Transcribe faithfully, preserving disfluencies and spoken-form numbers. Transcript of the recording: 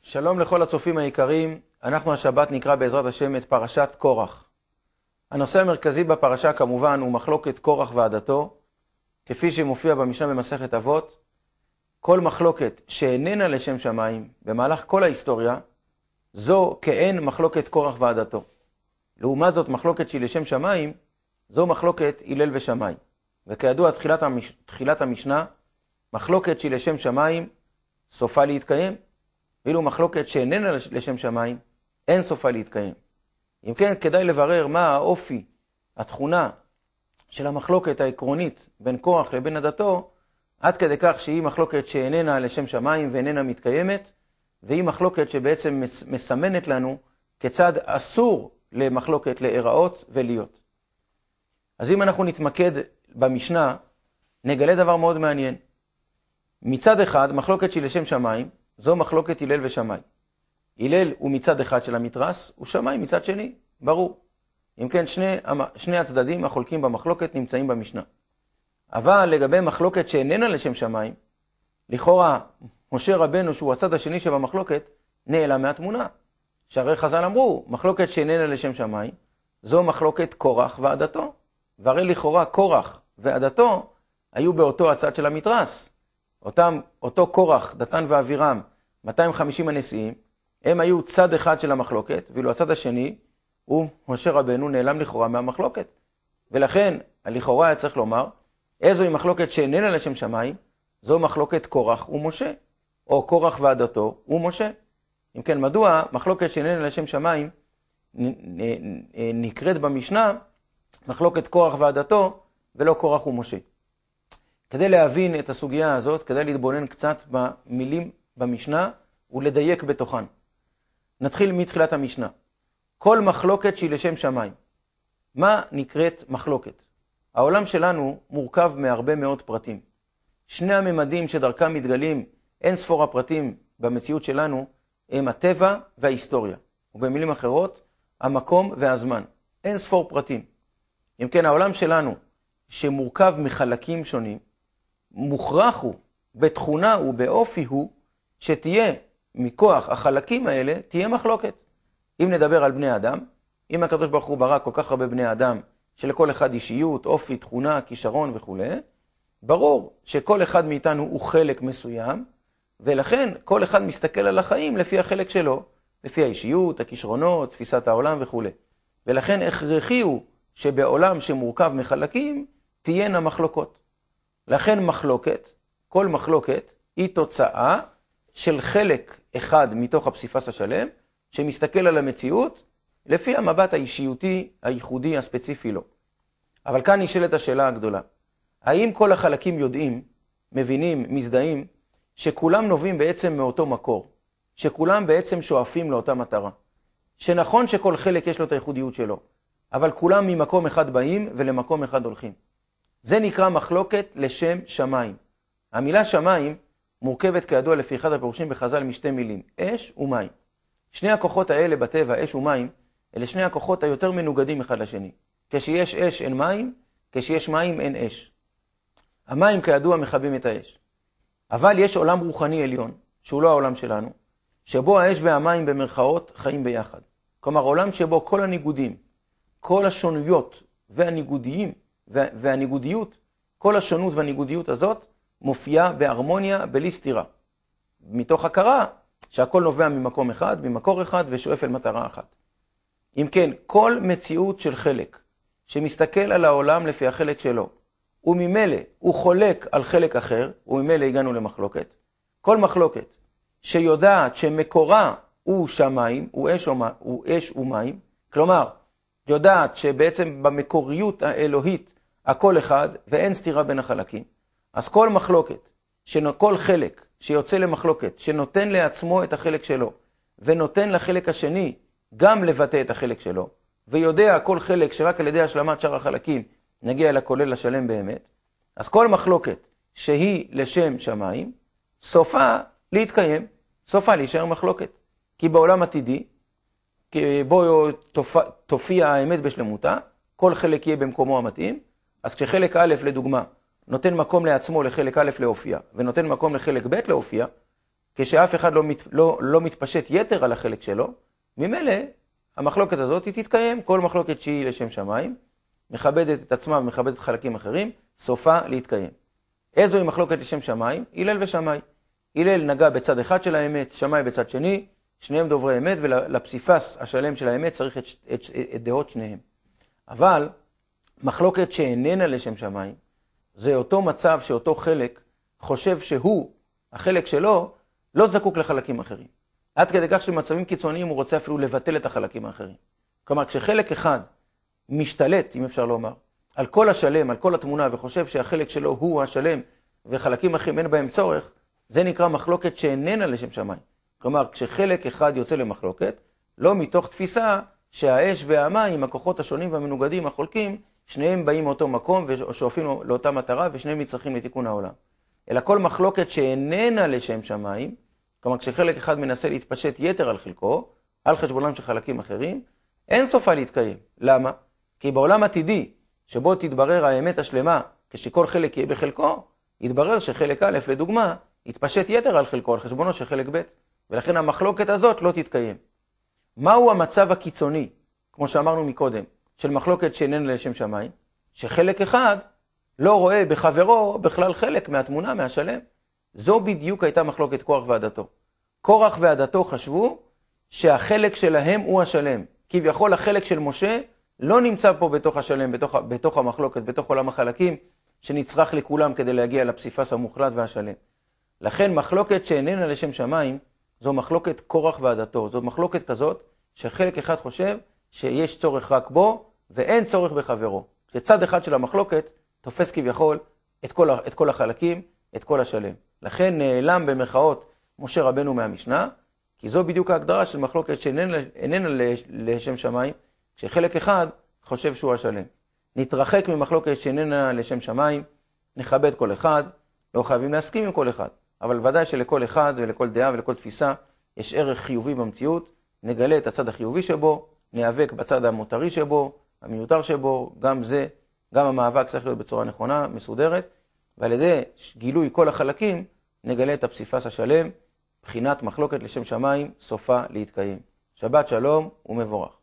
שלום לכל הצופים היקרים, אנחנו השבת נקרא בעזרת השם את פרשת קורח. הנושא המרכזי בפרשה כמובן הוא מחלוקת קורח ועדתו, כפי שמופיע במשנה במסכת אבות. כל מחלוקת שאיננה לשם שמיים במהלך כל ההיסטוריה, זו כאין מחלוקת קורח ועדתו. לעומת זאת מחלוקת שהיא לשם שמיים, זו מחלוקת הלל ושמיים. וכידוע תחילת, המש... תחילת המשנה, מחלוקת שהיא לשם שמיים, סופה להתקיים. ואילו מחלוקת שאיננה לשם שמיים, אין סופה להתקיים. אם כן, כדאי לברר מה האופי, התכונה של המחלוקת העקרונית בין קורח לבין עדתו, עד כדי כך שהיא מחלוקת שאיננה לשם שמיים ואיננה מתקיימת, והיא מחלוקת שבעצם מסמנת לנו כיצד אסור למחלוקת להיראות ולהיות. אז אם אנחנו נתמקד במשנה, נגלה דבר מאוד מעניין. מצד אחד, מחלוקת שהיא לשם שמיים, זו מחלוקת הלל ושמיים. הלל הוא מצד אחד של המתרס, ושמיים מצד שני, ברור. אם כן, שני, שני הצדדים החולקים במחלוקת נמצאים במשנה. אבל לגבי מחלוקת שאיננה לשם שמיים, לכאורה משה רבנו שהוא הצד השני שבמחלוקת, נעלם מהתמונה. שהרי חז"ל אמרו, מחלוקת שאיננה לשם שמיים, זו מחלוקת קורח ועדתו. והרי לכאורה קורח ועדתו היו באותו הצד של המתרס. אותם, אותו קורח, דתן ואבירם, מאתיים וחמישים הנשיאים, הם היו צד אחד של המחלוקת, ואילו הצד השני הוא משה רבנו נעלם לכאורה מהמחלוקת. ולכן, לכאורה היה צריך לומר, איזו היא מחלוקת שאיננה לשם שמיים, זו מחלוקת קורח ומשה, או קורח ועדתו ומשה. אם כן, מדוע מחלוקת שאיננה לשם שמיים נקראת במשנה מחלוקת קורח ועדתו ולא קורח ומשה? כדי להבין את הסוגיה הזאת, כדי להתבונן קצת במילים במשנה ולדייק בתוכן. נתחיל מתחילת המשנה. כל מחלוקת שהיא לשם שמיים. מה נקראת מחלוקת? העולם שלנו מורכב מהרבה מאוד פרטים. שני הממדים שדרכם מתגלים אין ספור הפרטים במציאות שלנו הם הטבע וההיסטוריה. ובמילים אחרות, המקום והזמן. אין ספור פרטים. אם כן, העולם שלנו שמורכב מחלקים שונים, מוכרח הוא, בתכונה ובאופי הוא, שתהיה מכוח החלקים האלה, תהיה מחלוקת. אם נדבר על בני אדם, אם הקדוש ברוך הוא ברא כל כך הרבה בני אדם, שלכל אחד אישיות, אופי, תכונה, כישרון וכו', ברור שכל אחד מאיתנו הוא חלק מסוים, ולכן כל אחד מסתכל על החיים לפי החלק שלו, לפי האישיות, הכישרונות, תפיסת העולם וכו'. ולכן הכרחי הוא שבעולם שמורכב מחלקים, תהיינה מחלוקות. לכן מחלוקת, כל מחלוקת, היא תוצאה של חלק אחד מתוך הפסיפס השלם, שמסתכל על המציאות לפי המבט האישיותי, הייחודי, הספציפי לו. אבל כאן נשאלת השאלה הגדולה. האם כל החלקים יודעים, מבינים, מזדהים, שכולם נובעים בעצם מאותו מקור, שכולם בעצם שואפים לאותה מטרה, שנכון שכל חלק יש לו את הייחודיות שלו, אבל כולם ממקום אחד באים ולמקום אחד הולכים. זה נקרא מחלוקת לשם שמיים. המילה שמיים מורכבת כידוע לפי אחד הפירושים בחז"ל משתי מילים, אש ומים. שני הכוחות האלה בטבע, אש ומים, אלה שני הכוחות היותר מנוגדים אחד לשני. כשיש אש אין מים, כשיש מים אין אש. המים כידוע מכבים את האש. אבל יש עולם רוחני עליון, שהוא לא העולם שלנו, שבו האש והמים במרכאות חיים ביחד. כלומר, עולם שבו כל הניגודים, כל השונויות והניגודיים, והניגודיות, כל השונות והניגודיות הזאת מופיעה בהרמוניה בלי סתירה. מתוך הכרה שהכל נובע ממקום אחד, ממקור אחד ושואף אל מטרה אחת. אם כן, כל מציאות של חלק שמסתכל על העולם לפי החלק שלו, וממילא הוא חולק על חלק אחר, וממילא הגענו למחלוקת. כל מחלוקת שיודעת שמקורה הוא שמיים, הוא אש, הוא אש ומים, כלומר, יודעת שבעצם במקוריות האלוהית הכל אחד ואין סתירה בין החלקים. אז כל מחלוקת, כל חלק שיוצא למחלוקת, שנותן לעצמו את החלק שלו, ונותן לחלק השני גם לבטא את החלק שלו, ויודע כל חלק שרק על ידי השלמת שאר החלקים נגיע לכולל לשלם באמת, אז כל מחלוקת שהיא לשם שמיים, סופה להתקיים, סופה להישאר מחלוקת. כי בעולם עתידי, בו תופיע האמת בשלמותה, כל חלק יהיה במקומו המתאים, אז כשחלק א' לדוגמה נותן מקום לעצמו לחלק א' להופיע, ונותן מקום לחלק ב' להופיע, כשאף אחד לא, מת, לא, לא מתפשט יתר על החלק שלו, ממילא המחלוקת הזאת היא תתקיים, כל מחלוקת שהיא לשם שמיים, מכבדת את עצמה ומכבדת חלקים אחרים, סופה להתקיים. איזו היא מחלוקת לשם שמיים? הלל ושמאי. הלל נגע בצד אחד של האמת, שמאי בצד שני, שניהם דוברי אמת, ולפסיפס השלם של האמת צריך את, את, את דעות שניהם. אבל מחלוקת שאיננה לשם שמיים, זה אותו מצב שאותו חלק חושב שהוא, החלק שלו, לא זקוק לחלקים אחרים. עד כדי כך שבמצבים קיצוניים הוא רוצה אפילו לבטל את החלקים האחרים. כלומר, כשחלק אחד משתלט, אם אפשר לומר, על כל השלם, על כל התמונה, וחושב שהחלק שלו הוא השלם, וחלקים אחרים אין בהם צורך, זה נקרא מחלוקת שאיננה לשם שמיים. כלומר, כשחלק אחד יוצא למחלוקת, לא מתוך תפיסה שהאש והמים, הכוחות השונים והמנוגדים, החולקים, שניהם באים מאותו מקום ושואפים לאותה מטרה, ושניהם נצרכים לתיקון העולם. אלא כל מחלוקת שאיננה לשם שמיים, כלומר, כשחלק אחד מנסה להתפשט יתר על חלקו, על חשבונם של חלקים אחרים, אין סופה להתקיים. למה? כי בעולם עתידי, שבו תתברר האמת השלמה, כשכל חלק יהיה בחלקו, יתברר שחלק א', לדוגמה, יתפשט יתר על חלקו, על חשבונו של חלק ב', ולכן המחלוקת הזאת לא תתקיים. מהו המצב הקיצוני, כמו שאמרנו מקודם, של מחלוקת שאיננה לשם שמיים? שחלק אחד לא רואה בחברו בכלל חלק מהתמונה, מהשלם. זו בדיוק הייתה מחלוקת קורח ועדתו. קורח ועדתו חשבו שהחלק שלהם הוא השלם. כביכול החלק של משה לא נמצא פה בתוך השלם, בתוך, בתוך המחלוקת, בתוך עולם החלקים, שנצרך לכולם כדי להגיע לפסיפס המוחלט והשלם. לכן מחלוקת שאיננה לשם שמיים, זו מחלוקת קורח ועדתו. זו מחלוקת כזאת שחלק אחד חושב שיש צורך רק בו ואין צורך בחברו. שצד אחד של המחלוקת תופס כביכול את כל, את כל החלקים, את כל השלם. לכן נעלם במרכאות משה רבנו מהמשנה, כי זו בדיוק ההגדרה של מחלוקת שאיננה לשם שמיים, כשחלק אחד חושב שהוא השלם. נתרחק ממחלוקת שאיננה לשם שמיים, נכבד כל אחד, לא חייבים להסכים עם כל אחד, אבל ודאי שלכל אחד ולכל דעה ולכל תפיסה יש ערך חיובי במציאות, נגלה את הצד החיובי שבו, ניאבק בצד המותרי שבו, המיותר שבו, גם זה, גם המאבק צריך להיות בצורה נכונה, מסודרת, ועל ידי גילוי כל החלקים, נגלה את הפסיפס השלם, בחינת מחלוקת לשם שמיים, סופה להתקיים. שבת שלום ומבורך.